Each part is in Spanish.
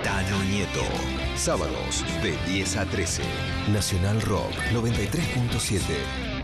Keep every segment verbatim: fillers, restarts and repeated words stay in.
Tano Nieto. Sábados de diez a trece. Nacional Rock noventa y tres punto siete.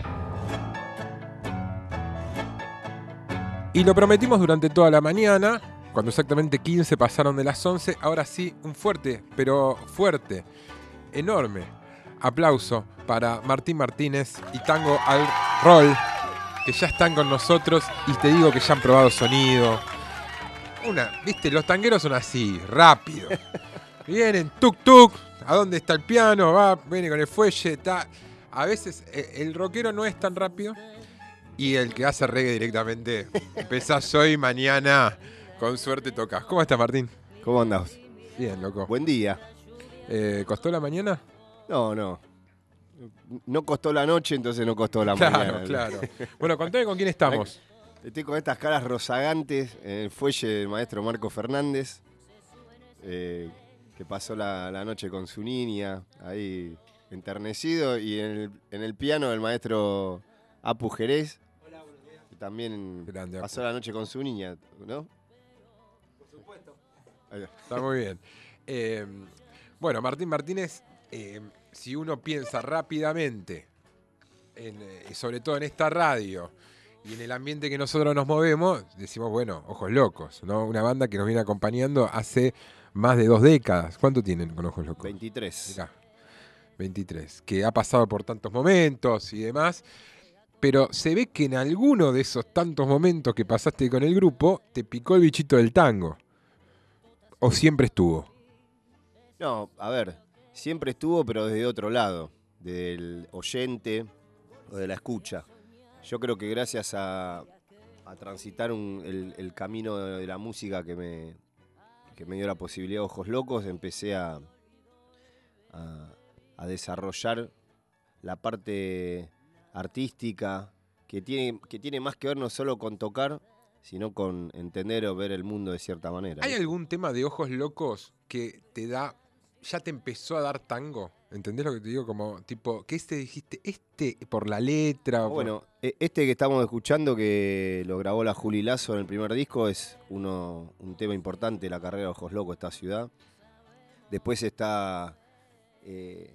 Y lo prometimos durante toda la mañana, cuando exactamente quince pasaron de las once. Ahora sí, un fuerte, pero fuerte, enorme aplauso para Martín Martínez y Tango al Roll, que ya están con nosotros y te digo que ya han probado sonido. Una, viste, los tangueros son así, rápido. Vienen, tuk tuk, ¿a dónde está el piano? Va, viene con el fuelle, está. A veces eh, el rockero no es tan rápido y el que hace reggae directamente empezás hoy, mañana, con suerte tocas. ¿Cómo estás, Martín? ¿Cómo andás? Bien, loco. Buen día. Eh, ¿Costó la mañana? No, no. No costó la noche, entonces no costó la Claro, mañana. claro. Bueno, contame con quién estamos. Estoy con estas caras rozagantes en el fuelle del maestro Marco Fernández, eh, que pasó la, la noche con su niña, ahí enternecido, y en el, en el piano el maestro Apu Jerez, que también Grande, Apu. pasó la noche con su niña, ¿no? Por supuesto. Ahí va. Está muy bien. Eh, bueno, Martín Martínez, eh, si uno piensa rápidamente, en, eh, sobre todo en esta radio y en el ambiente que nosotros nos movemos, decimos, bueno, Ojos Locos, ¿no? Una banda que nos viene acompañando hace más de dos décadas. ¿Cuánto tienen con Ojos Locos? veintitrés. Mirá, veintitrés. Que ha pasado por tantos momentos y demás. Pero se ve que en alguno de esos tantos momentos que pasaste con el grupo, te picó el bichito del tango. ¿O siempre estuvo? No, a ver, siempre estuvo, pero desde otro lado, del oyente o de la escucha. Yo creo que gracias a, a transitar un- el, el camino de la música que me, que me dio la posibilidad de Ojos Locos, empecé a, a, a desarrollar la parte artística que tiene, que tiene más que ver no solo con tocar, sino con entender o ver el mundo de cierta manera. ¿Hay ¿viste? algún tema de Ojos Locos que te da, ya te empezó a dar tango? ¿Entendés lo que te digo? Como, tipo, que este dijiste, este por la letra. o por- Bueno, e- este que estamos escuchando, que lo grabó la Juli Lazo en el primer disco, es uno, un tema importante de la carrera de Ojos Locos, esta ciudad. Después está... eh,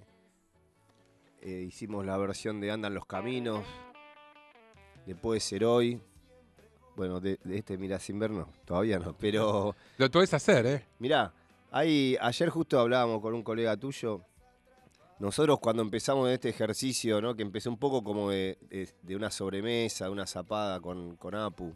eh, hicimos la versión de Andan los Caminos, de Puede Ser Hoy. Bueno, de, de este Mirá Sin Ver no, todavía no, pero... Lo podés hacer, ¿eh? Mirá, hay, ayer justo hablábamos con un colega tuyo. Nosotros cuando empezamos este ejercicio, ¿no? Que empezó un poco como de, de- de una sobremesa, una zapada con, con Apu.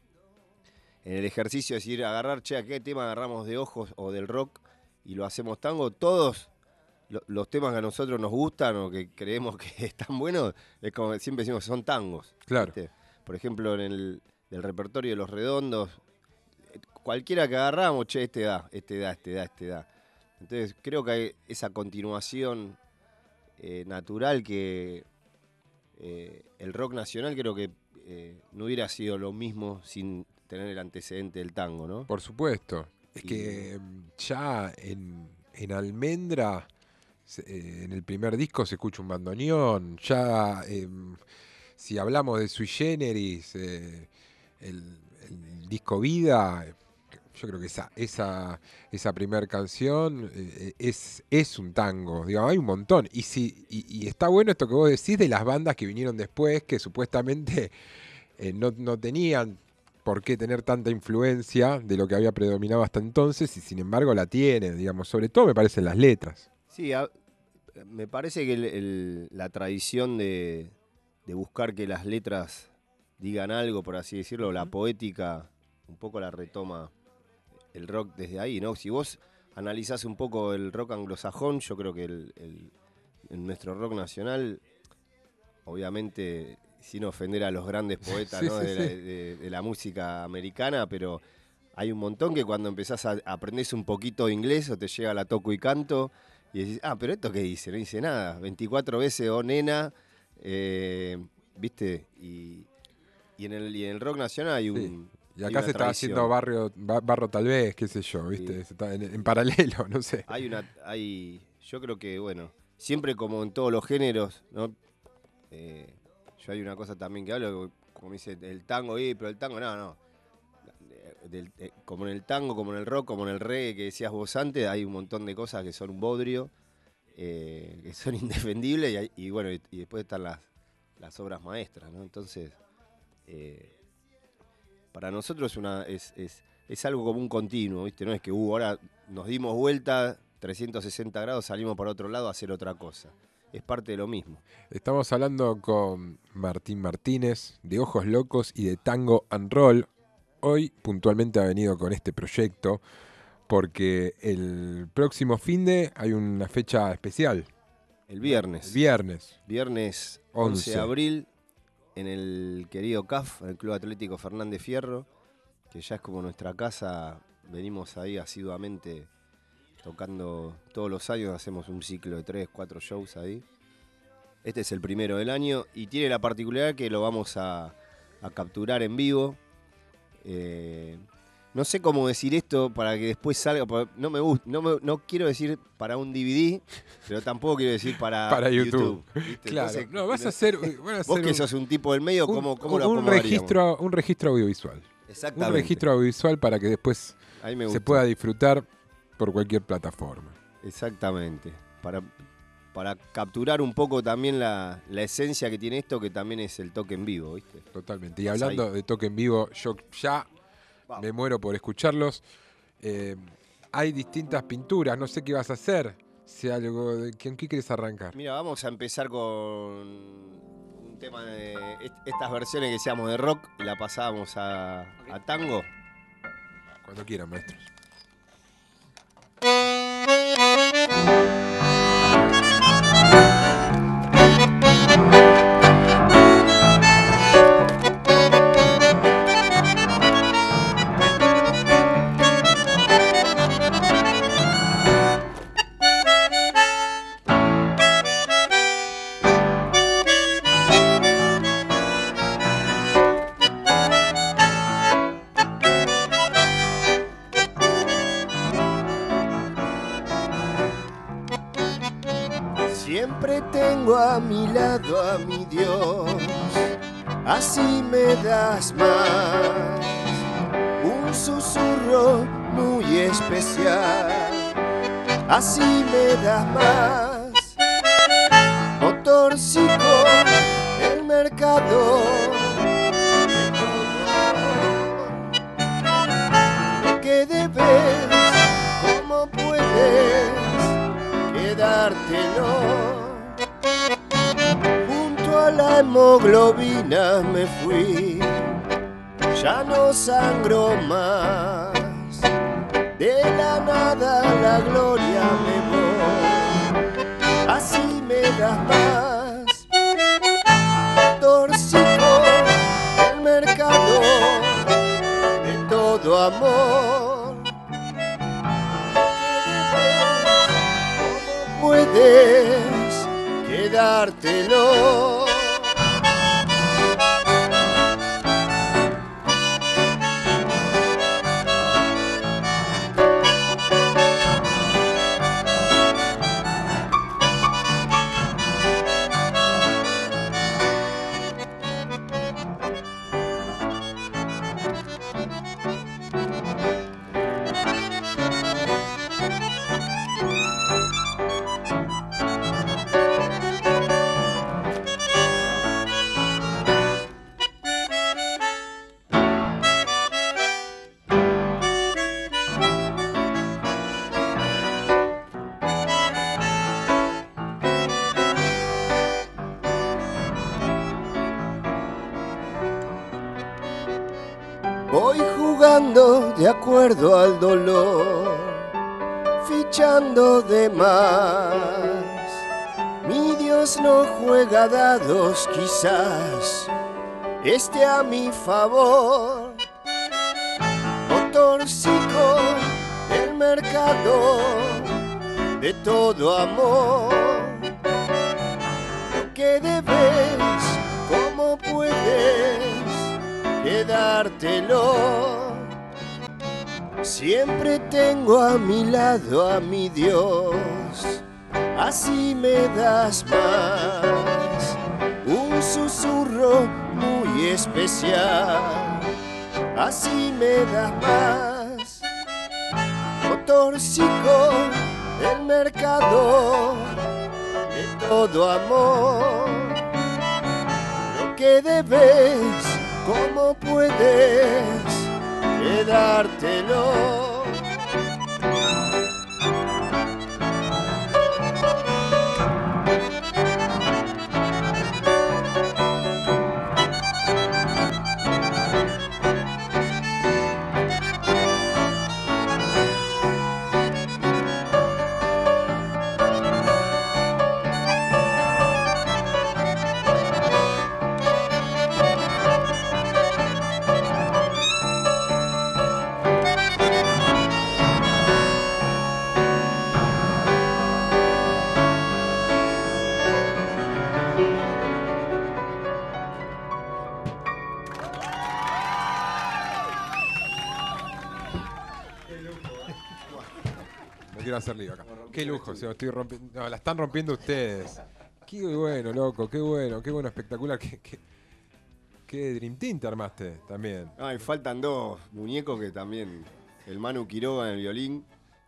En el ejercicio es decir, agarrar, che, ¿a qué tema agarramos de Ojos o del rock y lo hacemos tango? Todos lo- los temas que a nosotros nos gustan o que creemos que están buenos, es como siempre decimos, son tangos. Claro. ¿viste? Por ejemplo, en el del repertorio de Los Redondos, cualquiera que agarramos, che, este da, este da, este da, este da. Entonces creo que hay esa continuación eh, natural que eh, el rock nacional creo que eh, no hubiera sido lo mismo sin tener el antecedente del tango, ¿no? Por supuesto. Es Y- que mm, ya en, en Almendra, se- eh, en el primer disco se escucha un bandoneón. Ya, em, si hablamos de Sui Generis, eh, el, el disco Vida, eh, yo creo que esa, esa, esa primera canción eh, es, es un tango. Digamos, hay un montón. Y, si, y, y está bueno esto que vos decís de las bandas que vinieron después, que supuestamente eh, no, no tenían por qué tener tanta influencia de lo que había predominado hasta entonces, y sin embargo la tiene, digamos, sobre todo me parecen las letras. Sí, a- me parece que el- el- la tradición de, de buscar que las letras digan algo, por así decirlo, la poética, un poco la retoma el rock desde ahí, ¿no? Si vos analizás un poco el rock anglosajón, yo creo que el, el- en nuestro rock nacional, obviamente sin ofender a los grandes poetas Sí, ¿no? sí, de, la, sí. de- de la música americana, pero hay un montón que cuando empezás a aprendés un poquito de inglés o te llega la toco y canto y decís, ah, pero ¿esto qué dice? No dice nada. veinticuatro veces, oh nena, eh, ¿viste? Y, y, en el, y en el rock nacional hay un... Sí. Y hay acá una se está tradición. haciendo barrio, ba- barro tal vez, qué sé yo, ¿viste? Sí. Se está en, en paralelo, no sé. Hay una, hay, yo creo que, bueno, siempre como en todos los géneros, ¿no? Eh, yo hay una cosa también que hablo, como dice el tango, y pero el tango, no, no. Eh, del, eh, como en el tango, como en el rock, como en el reggae que decías vos antes, hay un montón de cosas que son un bodrio, eh, que son indefendibles y, hay- y bueno, y, y después están las, las obras maestras, ¿no? Entonces, eh, para nosotros una, es, es, es algo como un continuo, ¿viste? No es que uh, ahora nos dimos vuelta trescientos sesenta grados, salimos para otro lado a hacer otra cosa. Es parte de lo mismo. Estamos hablando con Martín Martínez de Ojos Locos y de Tango and Roll. Hoy puntualmente ha venido con este proyecto porque el próximo finde hay una fecha especial. El viernes. El viernes. Viernes once de abril, en el querido C A F, el Club Atlético Fernández Fierro, que ya es como nuestra casa. Venimos ahí asiduamente tocando todos los años, hacemos un ciclo de tres, cuatro shows ahí. Este es el primero del año y tiene la particularidad que lo vamos a, a capturar en vivo. Eh, no sé cómo decir esto para que después salga. No me gusta, no, me, no quiero decir para un D V D, pero tampoco quiero decir para, Para YouTube. YouTube, Claro. Entonces, no, vas a hacer, van a vos hacer que un, sos un tipo del medio, ¿cómo, cómo un, lo un acomodaríamos? registro, un registro audiovisual. Exactamente. Un registro audiovisual para que después Ahí me se gusta. pueda disfrutar por cualquier plataforma. Exactamente. Para, para capturar un poco también la, la esencia que tiene esto, que también es el toque en vivo, ¿viste? Totalmente. Y Vas hablando ahí. de toque en vivo, yo ya Vamos. me muero por escucharlos. Eh, hay distintas pinturas, no sé qué vas a hacer. Si algo de, ¿con qué quieres arrancar? Mira, vamos a empezar con un tema de est- estas versiones que decíamos de rock y la pasábamos a, a tango. Cuando quieran, maestros. Siempre tengo a mi lado a mi Dios, así me das más, un susurro muy especial, así me das más, motorcico, el mercado, que debes, cómo puedes quedártelo. Junto a la hemoglobina me fui, ya no sangro más. De la nada a la gloria me voy, así me das más. Torcico, el mercado de todo amor. Puedes quedártelo. Voy jugando de acuerdo al dolor, fichando de más. Mi Dios no juega dados, quizás esté a mi favor. Motorcico, el mercado de todo amor. Lo que debes, cómo puedes quedártelo. Siempre tengo a mi lado a mi Dios, así me das más, un susurro muy especial, así me das más. Motorcico, el mercado de todo amor. Lo que debes, ¿cómo puedes quedártelo? Hacer lío acá. Qué lujo, se lo estoy rompiendo. No, la están rompiendo ustedes. Qué bueno, loco, qué bueno, qué bueno, espectacular. Qué, qué, qué Dream Team te armaste también. Ay, faltan dos muñecos que también. El Manu Quiroga en el violín.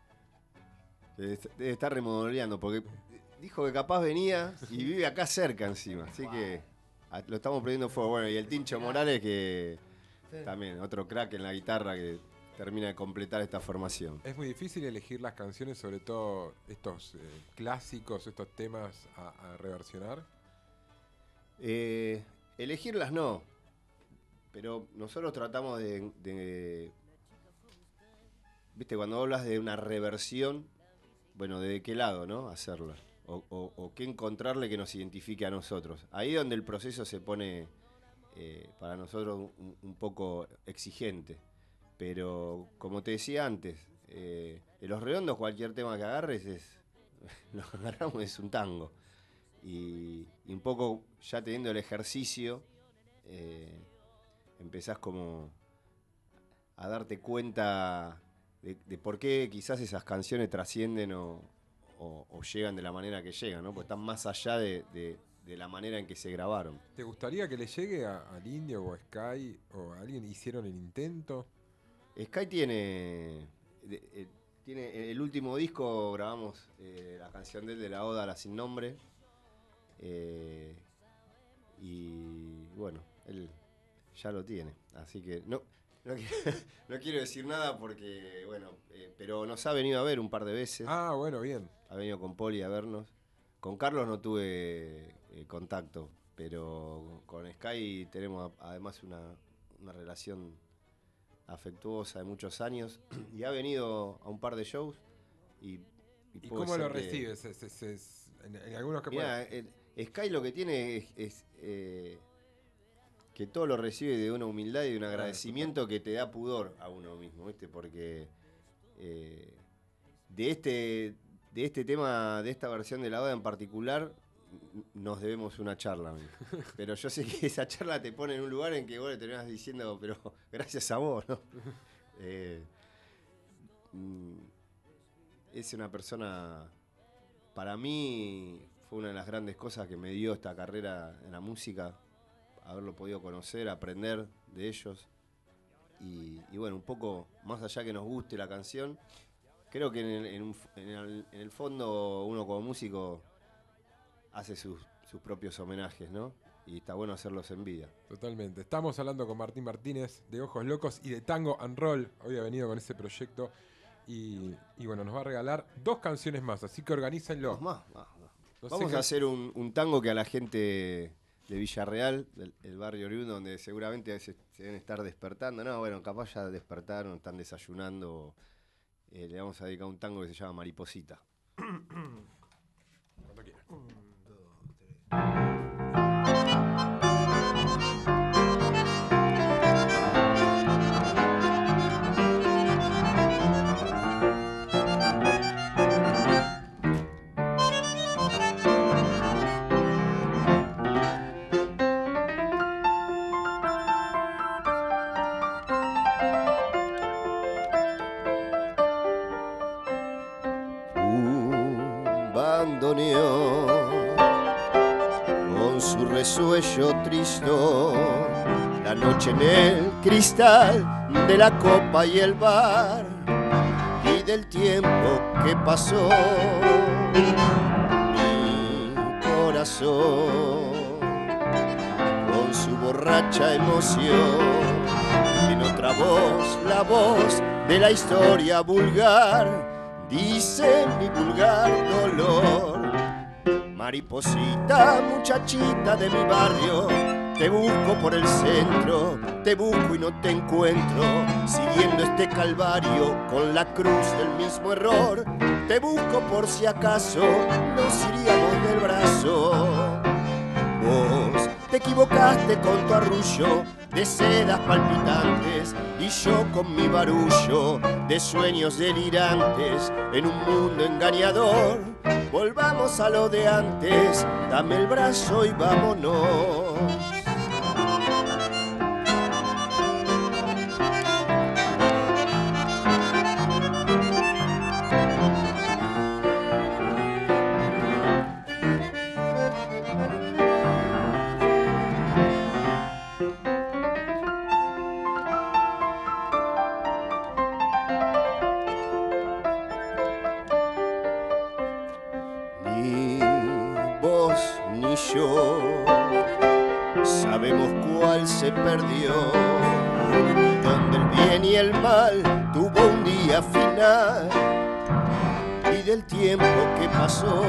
Que debe estar remodeleando porque dijo que capaz venía y vive acá cerca encima. Así que lo estamos prendiendo fuego. Bueno, y el Tincho Morales, que también otro crack en la guitarra que termina de completar esta formación. Es muy difícil elegir las canciones, sobre todo estos eh, clásicos, estos temas a, a reversionar. Eh, elegirlas no, pero nosotros tratamos de, de... Viste, cuando hablas de una reversión, bueno, ¿de qué lado, no? Hacerla. O, o, o qué encontrarle que nos identifique a nosotros. Ahí es donde el proceso se pone, eh, para nosotros, un, un poco exigente. Pero, como te decía antes, eh, en Los Redondos cualquier tema que agarres es, lo agarramos es un tango. Y, y un poco ya teniendo el ejercicio, eh, empezás como a darte cuenta de, de por qué quizás esas canciones trascienden o, o, o llegan de la manera que llegan, ¿no? Porque están más allá de, de, de la manera en que se grabaron. ¿Te gustaría que le llegue a, al Indio o a Sky o a alguien hicieron el intento? Sky tiene, de, eh, tiene el último disco, grabamos eh, la canción de él de la Oda a la Sin Nombre. Eh, y bueno, él ya lo tiene. Así que no, no, quiero, no quiero decir nada porque, bueno, eh, pero nos ha venido a ver un par de veces. Ah, bueno, bien. Ha venido con Poli a vernos. Con Carlos no tuve eh, contacto, pero con Sky tenemos además una, una relación afectuosa de muchos años y ha venido a un par de shows y, y, ¿Y cómo lo recibes? Que, es, es, es, en, en algunos que mirá, el, Sky lo que tiene es, es eh, que todo lo recibe de una humildad y de un agradecimiento que te da pudor a uno mismo, ¿viste? Porque eh, de este de este tema, de esta versión de la Oda en particular, nos debemos una charla, amigo. Pero yo sé que esa charla te pone en un lugar en que vos le terminás diciendo, pero gracias a vos, ¿no? Eh, es una persona, para mí, fue una de las grandes cosas que me dio esta carrera en la música, haberlo podido conocer, aprender de ellos. Y, y bueno, un poco más allá que nos guste la canción, creo que en el, en un, en el, en el fondo uno como músico hace sus, sus propios homenajes, ¿no? Y está bueno hacerlos en vida. Totalmente. Estamos hablando con Martín Martínez de Ojos Locos y de Tango and Roll. Hoy ha venido con ese proyecto y, y bueno, nos va a regalar dos canciones más, así que organícenlo. Dos más, más, más. No Vamos sé a qué... hacer un, un tango que a la gente de Villarreal, del el barrio oriundo, donde seguramente se, se deben estar despertando. No, bueno, capaz ya despertaron, están desayunando. Eh, le vamos a dedicar un tango que se llama Mariposita. Cuando quieras. Con su resuello tristo, la noche en el cristal de la copa y el bar y del tiempo que pasó. Mi corazón con su borracha emoción, en otra voz, la voz de la historia vulgar, dice mi vulgar dolor. Mariposita, muchachita de mi barrio, te busco por el centro, te busco y no te encuentro, siguiendo este calvario con la cruz del mismo error. Te busco por si acaso nos iríamos del brazo. Vos te equivocaste con tu arrullo de sedas palpitantes y yo con mi barullo de sueños delirantes en un mundo engañador. Volvamos a lo de antes, dame el brazo y vámonos. Se perdió, donde el bien y el mal tuvo un día final, y del tiempo que pasó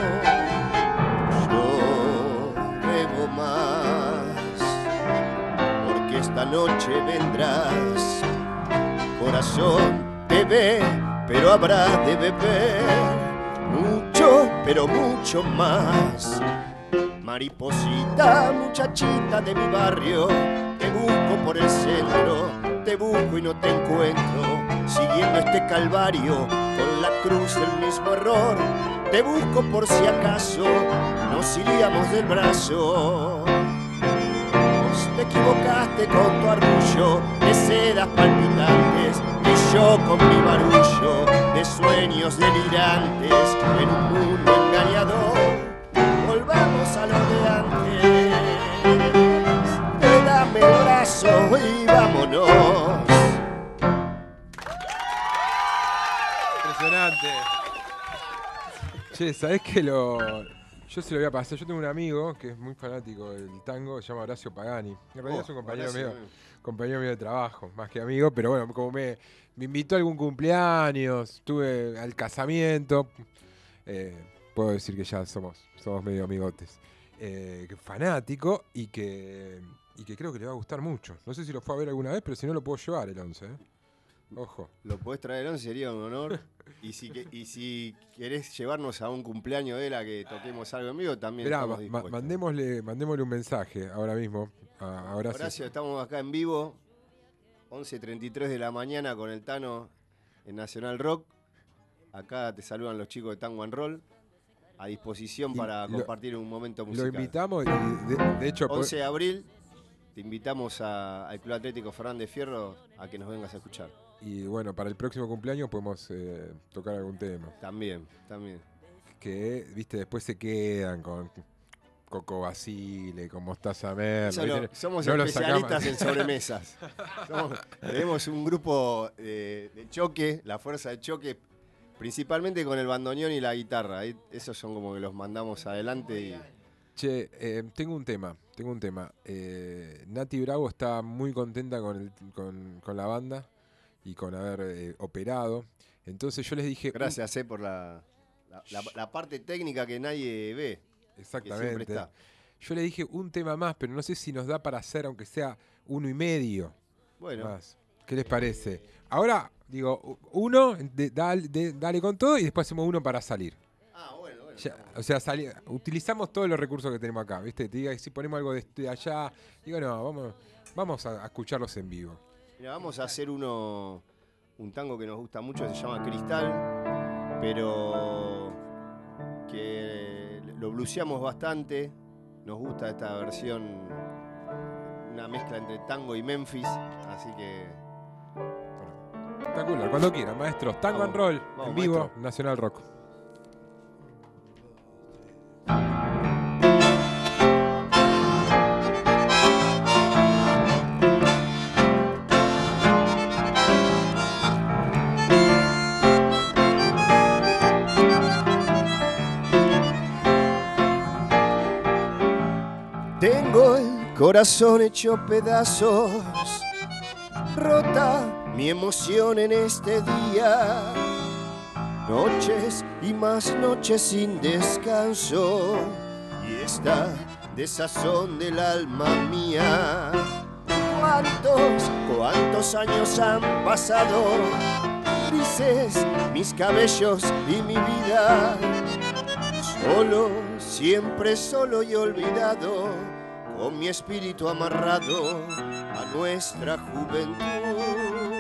yo debo más, porque esta noche vendrás. Corazón te ve, pero habrá de beber mucho, pero mucho más. Mariposita, muchachita de mi barrio, te busco por el centro, te busco y no te encuentro, siguiendo este calvario con la cruz del mismo error. Te busco por si acaso nos iríamos del brazo. Vos te equivocaste con tu arrullo de sedas palpitantes y yo con mi barullo de sueños delirantes en un mundo engañador. Volvamos a lo de antes, te dame el brazo y vámonos. Impresionante. Che, ¿sabés qué lo...? Yo se lo voy a pasar. Yo tengo un amigo que es muy fanático del tango, se llama Horacio Pagani. En realidad Oh, es un compañero Horacio, mío, compañero mío de trabajo, más que amigo, pero bueno, como me, me invitó a algún cumpleaños, estuve al casamiento, eh, puedo decir que ya somos, somos medio amigotes. Eh, que fanático y que, y que creo que le va a gustar mucho. No sé si lo fue a ver alguna vez, pero si no lo puedo llevar el once, ¿eh? Ojo. Lo podés traer el once, sería un honor. Y si, que, y si querés llevarnos a un cumpleaños de él a que toquemos algo en vivo, también Esperá, estamos ma- dispuestos. mandémosle, mandémosle un mensaje ahora mismo a, a Horacio. Horacio, estamos acá en vivo, once treinta y tres de la mañana con el Tano en Nacional Rock. Acá te saludan los chicos de Tango and Roll, a disposición Y para lo- compartir un momento Lo musical. invitamos y de, de hecho... once de abril, te invitamos a- al Club Atlético Fernández Fierro a que nos vengas a escuchar. Y bueno, para el próximo cumpleaños podemos eh, tocar algún tema. También, también. Que, viste, después se quedan con Coco Basile, con Mostaza Merlo. Eso lo- ¿viste? somos No lo especialistas sacamos. en sobremesas. Somos- tenemos un grupo eh, de choque, la fuerza de choque, principalmente con el bandoneón y la guitarra. Ahí- Esos son como que los mandamos adelante. Y... Che, eh, tengo un tema, tengo un tema. Eh, Nati Bravo está muy contenta con, el, con, con la banda y con haber eh, operado. Entonces yo les dije... Gracias eh, por la, la, la- la parte técnica que nadie ve. Exactamente. Que siempre está. Yo le dije un tema más, pero no sé si nos da para hacer, aunque sea uno y medio Bueno, más. ¿Qué les parece? Ahora, digo, uno, de- dale, de- dale con todo y después hacemos uno para salir. ah, bueno, bueno. Ya, o sea, sali- utilizamos todos los recursos que tenemos acá, ¿viste? Te diga, si ponemos algo de, de allá, digo, no, vamos, vamos a, a escucharlos en vivo. Mira, vamos a hacer uno, un tango que nos gusta mucho, se llama Cristal, pero que lo bluseamos bastante. Nos gusta esta versión, una mezcla entre tango y Memphis, así que Espectacular, cuando quieran, maestros. Tango Vamos, and Roll, vamos, en vivo, maestro. Nacional Rock. corazón hecho pedazos, rota mi emoción en este día. Noches y más noches sin descanso, y esta desazón del alma mía. ¿Cuántos, cuántos años han pasado? Grises mis cabellos y mi vida. Solo, siempre solo y olvidado, con mi espíritu amarrado a nuestra juventud.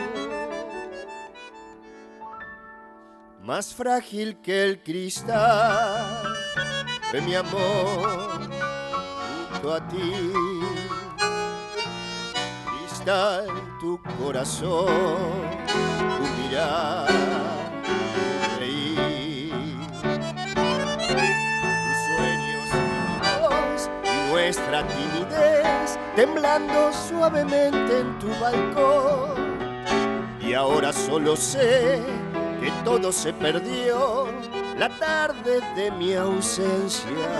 Más frágil que el cristal de mi amor junto a ti. Cristal, tu corazón, tu mirar, tu reír, tus sueños y mi voz y nuestra timidez temblando suavemente en tu balcón. Y ahora solo sé que todo se perdió la tarde de mi ausencia.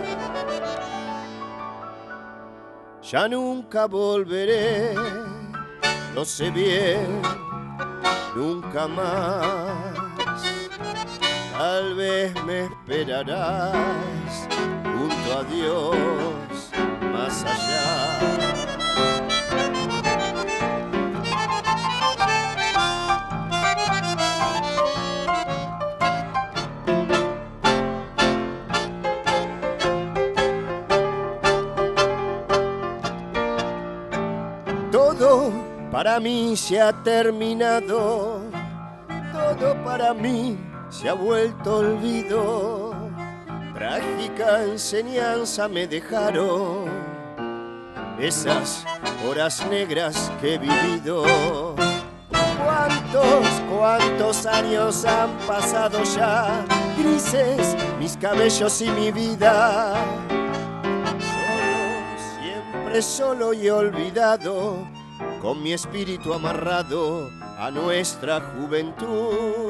Ya nunca volveré, lo sé bien, nunca más. Tal vez me esperarás junto a Dios más allá. Todo para mí se ha terminado, todo para mí se ha vuelto olvido. Trágica enseñanza me dejaron esas horas negras que he vivido. Cuántos, cuántos años han pasado ya, grises mis cabellos y mi vida. Solo y olvidado, con mi espíritu amarrado a nuestra juventud.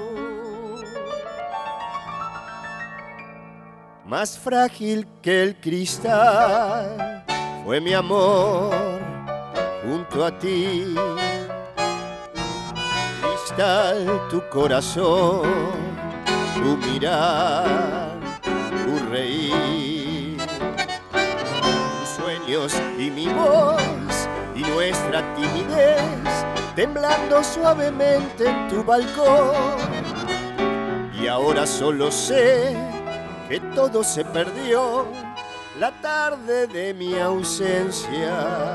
Más frágil que el cristal fue mi amor junto a ti. Cristal, tu corazón, tu mirar, tu reír, y mi voz y nuestra timidez temblando suavemente en tu balcón. Y ahora solo sé que todo se perdió la tarde de mi ausencia.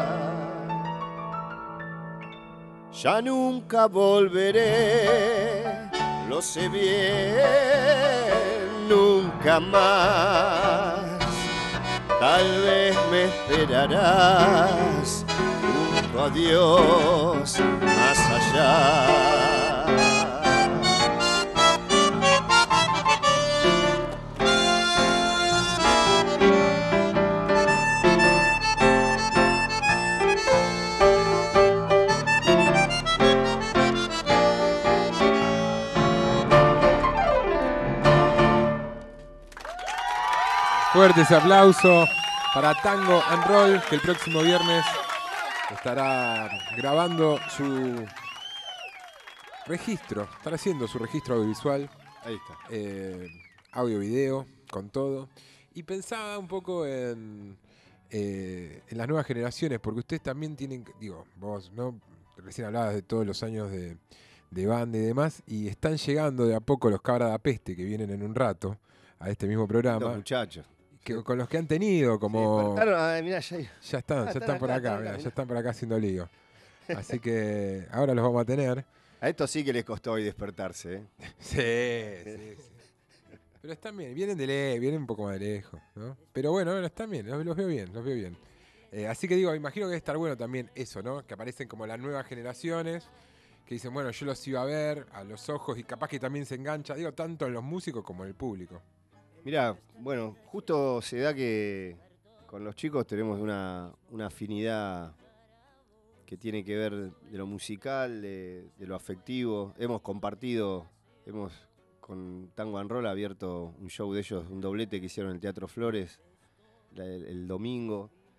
Ya nunca volveré, lo sé bien, nunca más. Tal vez me esperarás junto a Dios más allá. Fuerte ese aplauso para Tango and Roll, que el próximo viernes estará grabando su registro, estará haciendo su registro audiovisual. Ahí está. Eh, audio, video, con todo. Y pensaba un poco en, eh, en las nuevas generaciones, porque ustedes también tienen, digo, vos, ¿no? Recién hablabas de todos los años de, de banda y demás, y están llegando de a poco los cabras da peste que vienen en un rato a este mismo programa. Los muchachos. Que, con los que han tenido, como... Sí, ah, mirá, ya... ya están, ah, ya están están por acá, acá, están mirá, acá, ya están por acá haciendo lío. Así que ahora los vamos a tener. A esto sí que les costó hoy despertarse, ¿eh? Sí, sí, sí. Pero están bien, vienen de lejos, vienen un poco más de lejos, ¿no? Pero bueno, bueno, están bien, los, los veo bien, los veo bien. Eh, así que digo, imagino que debe estar bueno también eso, ¿no? Que aparecen como las nuevas generaciones, que dicen, bueno, yo los iba a ver a los ojos y capaz que también se engancha, digo, tanto en los músicos como en el público. Mirá, bueno, justo se da que con los chicos tenemos una, una afinidad que tiene que ver de lo musical, de, de lo afectivo. Hemos compartido, hemos con Tango and Roll abierto un show de ellos, un doblete que hicieron en el Teatro Flores la, el, el domingo.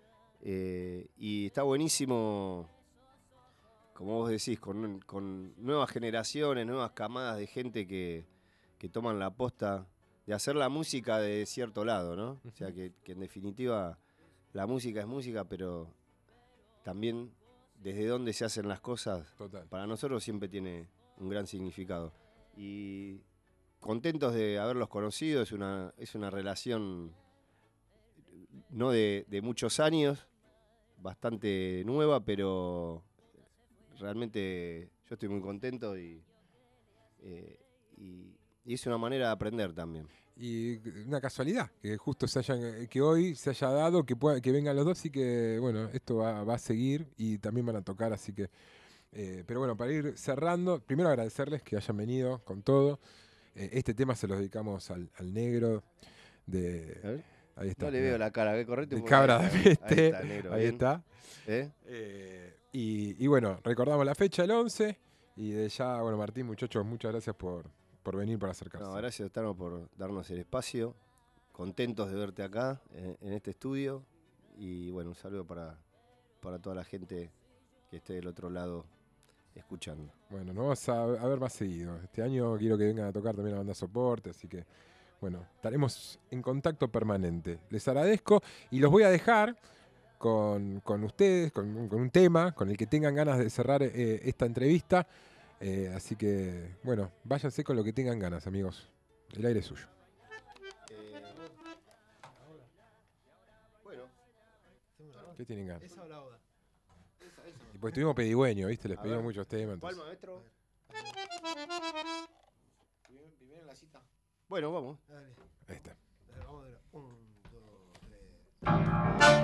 Eh, y está buenísimo, como vos decís, con, con nuevas generaciones, nuevas camadas de gente que, que toman la posta de hacer la música de cierto lado, ¿no? O sea, que, que en definitiva la música es música, pero también desde dónde se hacen las cosas, Total. Para nosotros siempre tiene un gran significado. Y contentos de haberlos conocido, es una, es una relación no de, de muchos años, bastante nueva, pero realmente yo estoy muy contento y, eh, y, y es una manera de aprender también. Y una casualidad, que justo se hayan, que hoy se haya dado, que pueda, que vengan los dos y que, bueno, esto va, va a seguir y también van a tocar, así que, eh, pero bueno, para ir cerrando, primero agradecerles que hayan venido con todo. Eh, este tema se lo dedicamos al, al negro de... Ahí está. No le veo la cara, ¿qué? Correcto. De Cabra de Peste. Ahí está, negro, ahí bien. está. ¿Eh? Eh, y, y bueno, recordamos la fecha, el once, y de ya, bueno, Martín, muchachos, muchas gracias por, por venir, por acercarse. No, gracias, Tano, por darnos el espacio. Contentos de verte acá, en, en este estudio. Y bueno, un saludo para, para toda la gente que esté del otro lado escuchando. Bueno, nos vamos a, a ver más seguido. Este año quiero que vengan a tocar también la banda Soporte, así que, bueno, estaremos en contacto permanente. Les agradezco y los voy a dejar con, con ustedes, con, con un tema con el que tengan ganas de cerrar eh, esta entrevista. Eh, así que, bueno, váyanse con lo que tengan ganas, amigos. El aire es suyo. Eh, bueno. ¿Qué tienen ganas? Esa o la oda. Y pues tuvimos pedigüeño, ¿viste? Les A pedimos ver, muchos temas. ¿Cuál, entonces. maestro? Primero la cita. Bueno, vamos. Dale. Ahí está. Dale, vamos de la. Un, dos, tres.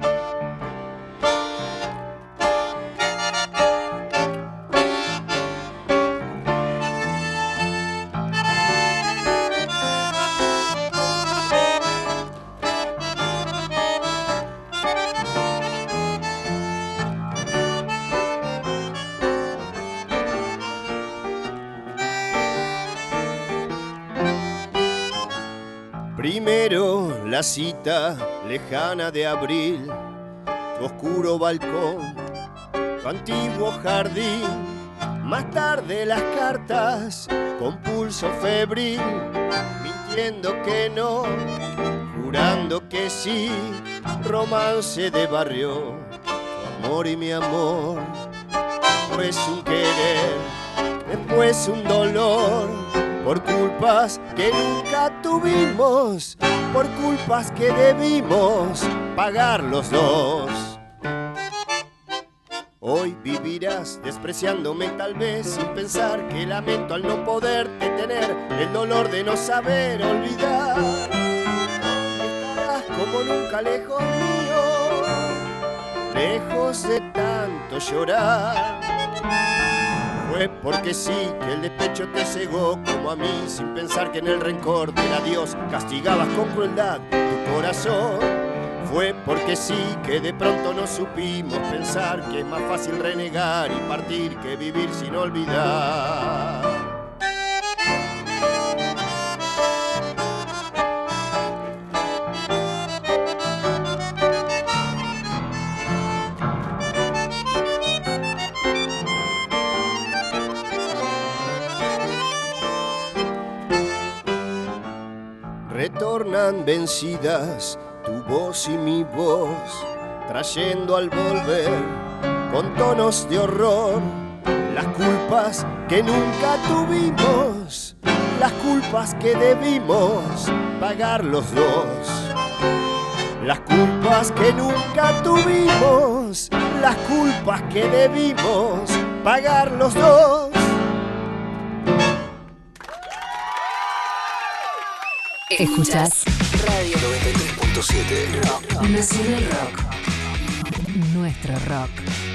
Primero la cita lejana de abril, tu oscuro balcón, tu antiguo jardín. Más tarde las cartas con pulso febril, mintiendo que no, jurando que sí. Romance de barrio, tu amor y mi amor. Después un querer, después un dolor. Por culpas que nunca tuvimos, por culpas que debimos pagar los dos. Hoy vivirás despreciándome tal vez, sin pensar que lamento al no poderte tener, el dolor de no saber olvidar. Estarás como nunca lejos mío, lejos de tanto llorar. Fue porque sí que el despecho te cegó como a mí, sin pensar que en el rencor del adiós castigabas con crueldad tu corazón. Fue porque sí que de pronto no supimos pensar que es más fácil renegar y partir que vivir sin olvidar. Retornan vencidas tu voz y mi voz, trayendo al volver con tonos de horror las culpas que nunca tuvimos, las culpas que debimos pagar los dos. Las culpas que nunca tuvimos, las culpas que debimos pagar los dos. Escuchás Radio noventa y tres punto siete Rock. Nacional Rock. Nuestro rock.